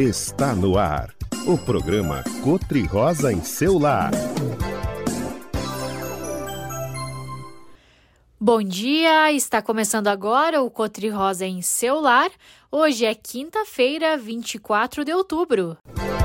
Está no ar, o programa Cotri-Rosa em seu lar. Bom dia, está começando agora o Cotri-Rosa em seu lar. Hoje é quinta-feira, 24 de outubro.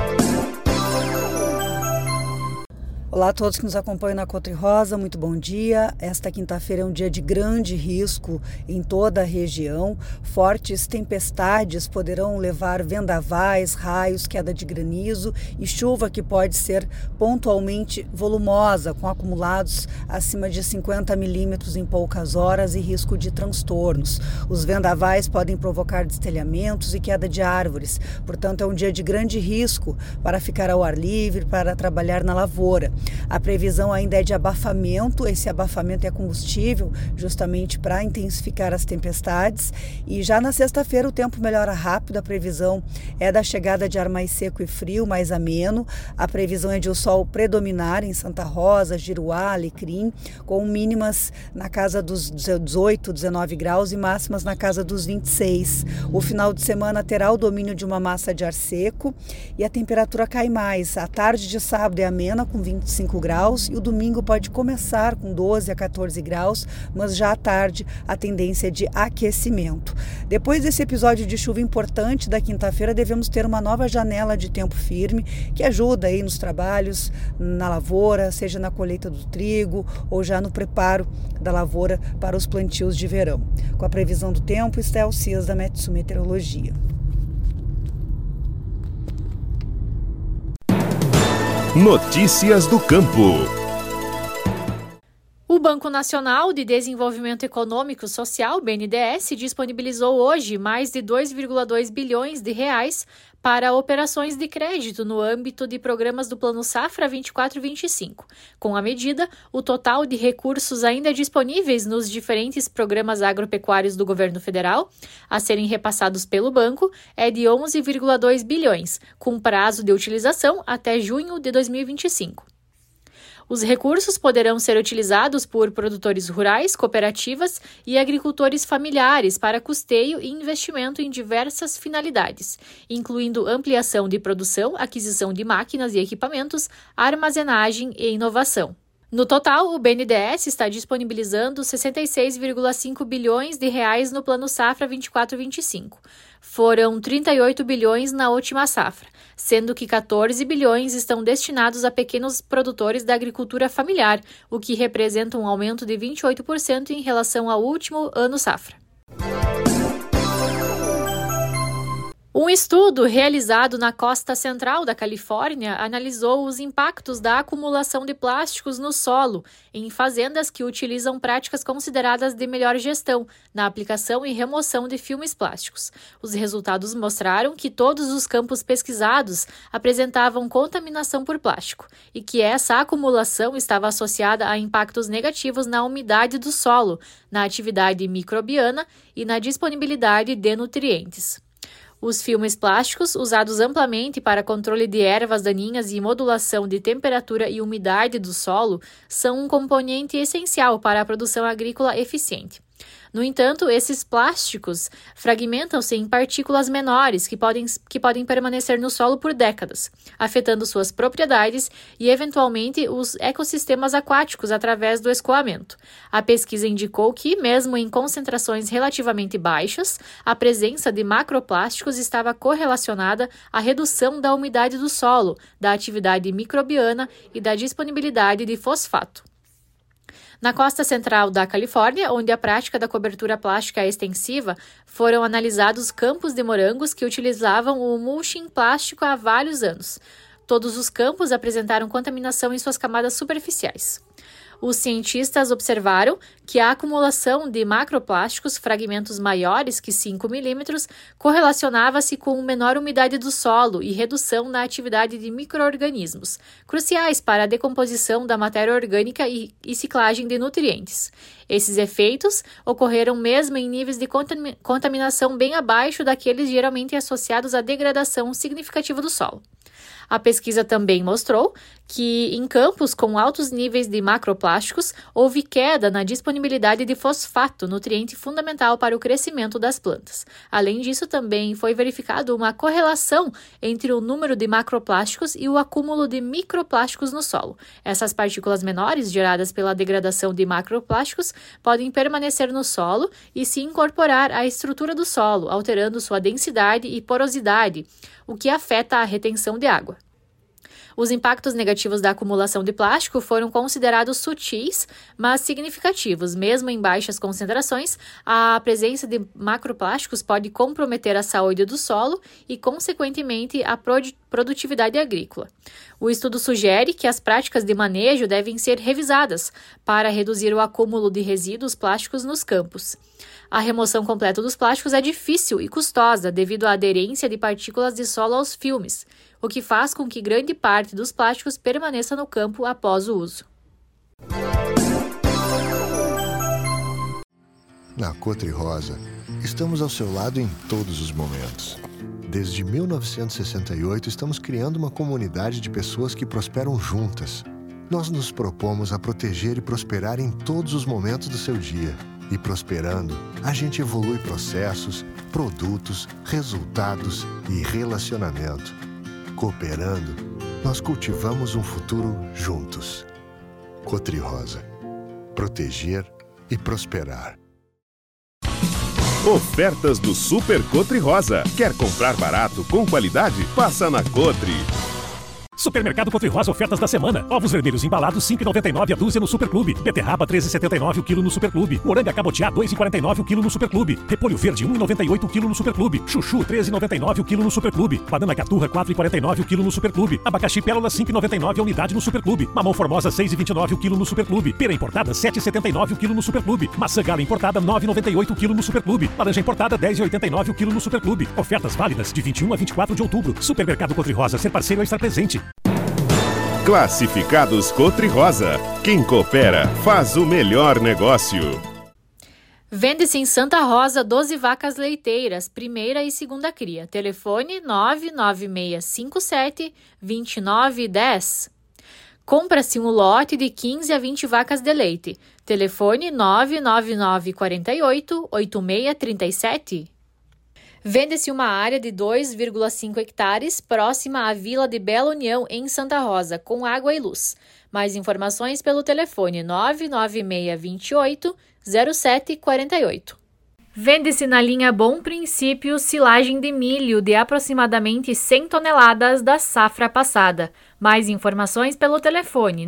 Olá a todos que nos acompanham na Cotri-Rosa, muito bom dia. Esta quinta-feira é um dia de grande risco em toda a região. Fortes tempestades poderão levar vendavais, raios, queda de granizo e chuva que pode ser pontualmente volumosa, com acumulados acima de 50 milímetros em poucas horas e risco de transtornos. Os vendavais podem provocar destelhamentos e queda de árvores, portanto é um dia de grande risco para ficar ao ar livre, para trabalhar na lavoura. A previsão ainda é de abafamento, esse abafamento é combustível justamente para intensificar as tempestades, e já na sexta-feira o tempo melhora rápido. A previsão é da chegada de ar mais seco e frio, mais ameno. A previsão é de o sol predominar em Santa Rosa, Giruá, Alecrim, com mínimas na casa dos 18, 19 graus e máximas na casa dos 26. O final de semana terá o domínio de uma massa de ar seco e a temperatura cai mais. A tarde de sábado é amena, com 25 graus, e o domingo pode começar com 12 a 14 graus, mas já à tarde a tendência é de aquecimento. Depois desse episódio de chuva importante da quinta-feira, devemos ter uma nova janela de tempo firme que ajuda aí nos trabalhos na lavoura, seja na colheita do trigo ou já no preparo da lavoura para os plantios de verão. Com a previsão do tempo, Estel Cias da Metsu Meteorologia. Notícias do Campo. O Banco Nacional de Desenvolvimento Econômico e Social, BNDES, disponibilizou hoje mais de 2,2 bilhões de reais para operações de crédito no âmbito de programas do Plano Safra 24-25. Com a medida, o total de recursos ainda disponíveis nos diferentes programas agropecuários do governo federal a serem repassados pelo banco é de 11,2 bilhões, com prazo de utilização até junho de 2025. Os recursos poderão ser utilizados por produtores rurais, cooperativas e agricultores familiares para custeio e investimento em diversas finalidades, incluindo ampliação de produção, aquisição de máquinas e equipamentos, armazenagem e inovação. No total, o BNDES está disponibilizando 66,5 bilhões de reais no Plano Safra 24-25. Foram 38 bilhões na última safra, sendo que 14 bilhões estão destinados a pequenos produtores da agricultura familiar, o que representa um aumento de 28% em relação ao último ano safra. Um estudo realizado na costa central da Califórnia analisou os impactos da acumulação de plásticos no solo em fazendas que utilizam práticas consideradas de melhor gestão na aplicação e remoção de filmes plásticos. Os resultados mostraram que todos os campos pesquisados apresentavam contaminação por plástico e que essa acumulação estava associada a impactos negativos na umidade do solo, na atividade microbiana e na disponibilidade de nutrientes. Os filmes plásticos, usados amplamente para controle de ervas daninhas e modulação de temperatura e umidade do solo, são um componente essencial para a produção agrícola eficiente. No entanto, esses plásticos fragmentam-se em partículas menores que podem permanecer no solo por décadas, afetando suas propriedades e, eventualmente, os ecossistemas aquáticos através do escoamento. A pesquisa indicou que, mesmo em concentrações relativamente baixas, a presença de macroplásticos estava correlacionada à redução da umidade do solo, da atividade microbiana e da disponibilidade de fosfato. Na costa central da Califórnia, onde a prática da cobertura plástica é extensiva, foram analisados campos de morangos que utilizavam o mulching plástico há vários anos. Todos os campos apresentaram contaminação em suas camadas superficiais. Os cientistas observaram que a acumulação de macroplásticos, fragmentos maiores que 5 milímetros, correlacionava-se com menor umidade do solo e redução na atividade de micro-organismos, cruciais para a decomposição da matéria orgânica e ciclagem de nutrientes. Esses efeitos ocorreram mesmo em níveis de contaminação bem abaixo daqueles geralmente associados à degradação significativa do solo. A pesquisa também mostrou que em campos com altos níveis de macroplásticos houve queda na disponibilidade de fosfato, nutriente fundamental para o crescimento das plantas. Além disso, também foi verificado uma correlação entre o número de macroplásticos e o acúmulo de microplásticos no solo. Essas partículas menores, geradas pela degradação de macroplásticos, podem permanecer no solo e se incorporar à estrutura do solo, alterando sua densidade e porosidade, o que afeta a retenção de água. Os impactos negativos da acumulação de plástico foram considerados sutis, mas significativos. Mesmo em baixas concentrações, a presença de macroplásticos pode comprometer a saúde do solo e, consequentemente, a produtividade agrícola. O estudo sugere que as práticas de manejo devem ser revisadas para reduzir o acúmulo de resíduos plásticos nos campos. A remoção completa dos plásticos é difícil e custosa devido à aderência de partículas de solo aos filmes, o que faz com que grande parte dos plásticos permaneça no campo após o uso. Na Cotri-Rosa, estamos ao seu lado em todos os momentos. Desde 1968, estamos criando uma comunidade de pessoas que prosperam juntas. Nós nos propomos a proteger e prosperar em todos os momentos do seu dia. E prosperando, a gente evolui processos, produtos, resultados e relacionamento. Cooperando, nós cultivamos um futuro juntos. Cotri-Rosa. Proteger e prosperar. Ofertas do Super Cotri-Rosa. Quer comprar barato com qualidade? Passa na Cotri. Supermercado Cotri-Rosa, ofertas da semana. Ovos vermelhos embalados, 5,99 a dúzia no Superclube. Beterraba, 13,79 o quilo no Superclube. Moranga cabotiá, 2,49 o quilo no Superclube. Repolho verde, 1,98 o quilo no Superclube. Chuchu, 13,99 o quilo no Superclube. Banana caturra, 4,49 o quilo no Superclube. Abacaxi pérola, 5,99 a unidade no Superclube. Mamão formosa, 6,29 o quilo no Superclube. Pera importada, 7,79 o quilo no Superclube. Maçã gala importada, 9,98 o quilo no Superclube. Laranja importada, 10,89 o quilo no Superclube. Ofertas válidas de 21 a 24 de outubro. Supermercado Cotri-Rosa, ser parceiro é estar presente. Classificados Cotri-Rosa. Quem coopera faz o melhor negócio. Vende-se em Santa Rosa 12 vacas leiteiras, primeira e segunda cria. Telefone 99657-2910. Compra-se um lote de 15 a 20 vacas de leite. Telefone 99948-8637. Vende-se uma área de 2,5 hectares próxima à Vila de Bela União, em Santa Rosa, com água e luz. Mais informações pelo telefone 99628-0748. Vende-se na linha Bom Princípio silagem de milho de aproximadamente 100 toneladas da safra passada. Mais informações pelo telefone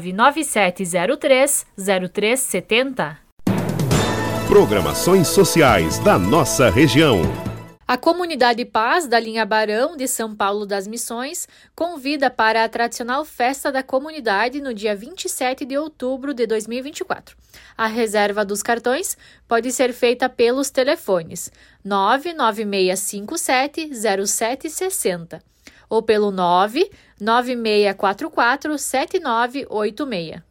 99703-0370. Programações sociais da nossa região. A Comunidade Paz da linha Barão de São Paulo das Missões convida para a tradicional festa da comunidade no dia 27 de outubro de 2024. A reserva dos cartões pode ser feita pelos telefones 99657-0760 ou pelo 99644-7986.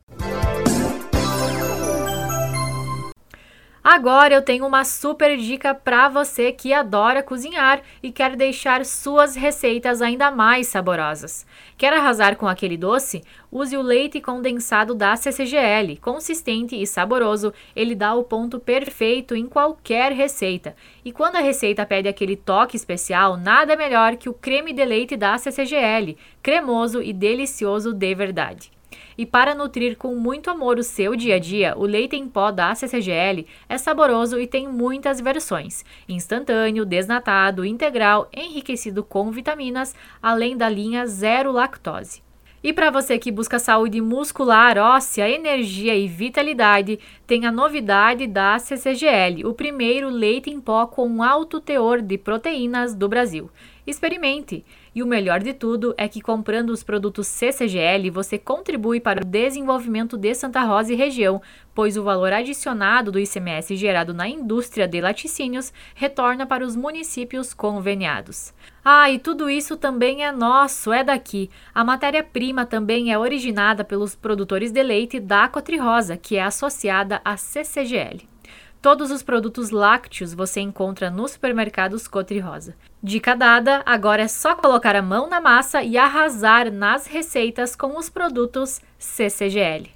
Agora eu tenho uma super dica para você que adora cozinhar e quer deixar suas receitas ainda mais saborosas. Quer arrasar com aquele doce? Use o leite condensado da CCGL. Consistente e saboroso, ele dá o ponto perfeito em qualquer receita. E quando a receita pede aquele toque especial, nada melhor que o creme de leite da CCGL, cremoso e delicioso de verdade. E para nutrir com muito amor o seu dia a dia, o leite em pó da CCGL é saboroso e tem muitas versões: instantâneo, desnatado, integral, enriquecido com vitaminas, além da linha zero lactose. E para você que busca saúde muscular, óssea, energia e vitalidade, tem a novidade da CCGL, o primeiro leite em pó com alto teor de proteínas do Brasil. Experimente! E o melhor de tudo é que comprando os produtos CCGL, você contribui para o desenvolvimento de Santa Rosa e região, pois o valor adicionado do ICMS gerado na indústria de laticínios retorna para os municípios conveniados. Ah, e tudo isso também é nosso, é daqui. A matéria-prima também é originada pelos produtores de leite da Cotri-Rosa, que é associada à CCGL. Todos os produtos lácteos você encontra nos supermercados Cotri-Rosa. Dica dada, agora é só colocar a mão na massa e arrasar nas receitas com os produtos CCGL.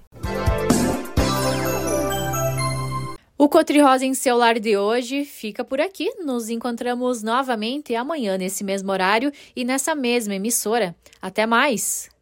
O Cotri-Rosa em seu lar de hoje fica por aqui. Nos encontramos novamente amanhã nesse mesmo horário e nessa mesma emissora. Até mais!